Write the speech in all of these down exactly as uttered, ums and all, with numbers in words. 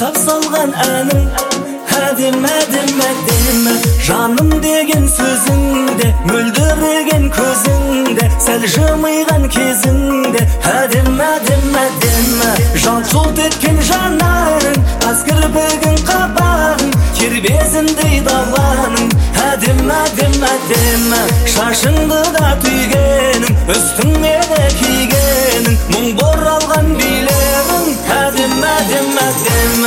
байқап салған әнің әдем әдем әдем. Жаным деген сөзіңде, мөлдіреген көзіңде, сәл жымиған кезіңде әдем әдем әдем. Жалт-жұлт еткен жанарың, тас кірпігің қабағың, кербезіндей даланың әдем әдем әдем. Шашыңды да түйгенің, үстіңе де кигенің, мұң боралған билерің әдем әдем әдем.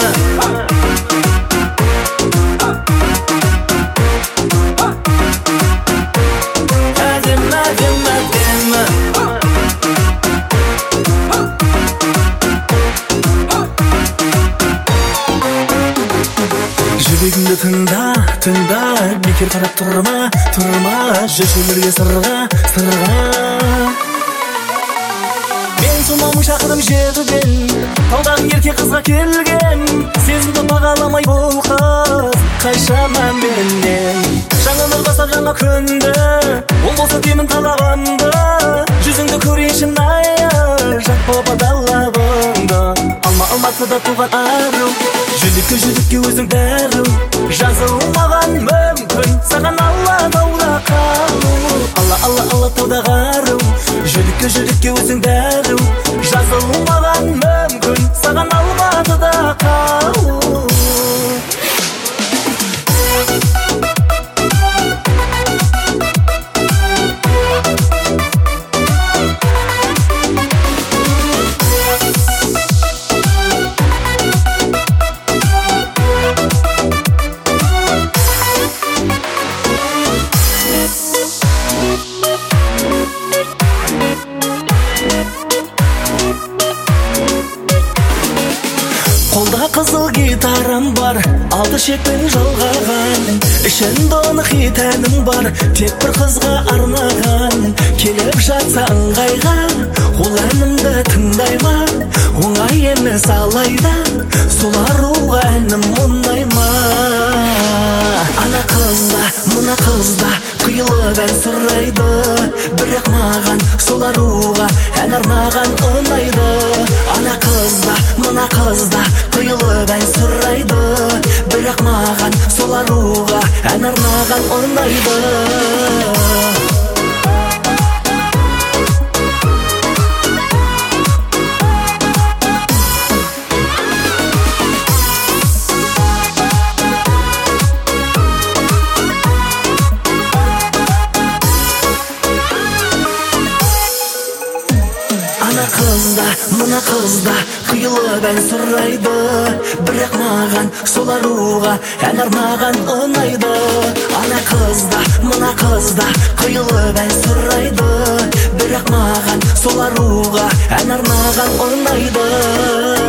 Жүрегімді тыңда, тыңда, бекер қарап тұрма, тұрма, жүршілерге сырға, сырға. Мен сұлмамын шақырым жерден, таудағы ерке қызға келген, сезімді бағаламай бұл қыз қайшама менен. Жаңа нұр бастап жаңа күнді, ол болса деймін талабымды, жүзіңді көрейінші найы, жақпап адалабымды. Алма алматыда туған ару, жүрекке жүрекке өзің дәру, жазылмаған мүмкін саған алла тауда қалу. Алла алла алла тауда қару, жүрекке жүрекке өзің дәру, жазылмаған мүмкін саған алматыда қалу. Қолда қызыл гитарам бар, алты шекпен жалғаған, ішінде оны хит әнім бар, тек бір қызға арнаған. Келіп жатса ыңғайға, ол әнімді тыңдай ма, оңай емес алайда, сол аруға әнім ұнай ма. Ана қызда, мына қызда, қиылып ән сұрайды, бірақ маған сол аруға ән арнаған ұнайды. Ана қызда, мына қызда, қиылып ән сұрайды, бірақ маған сол аруға ән арнаған ұнайды. Ана қызда, мына қызда, қиылып ән сұрайды, бірақ маған сол аруға ән арнаған ұнайды. Ана қызда, мына қызда, қиылып ән сұрайды, бірақ маған сол аруға ән арнаған ұнайды.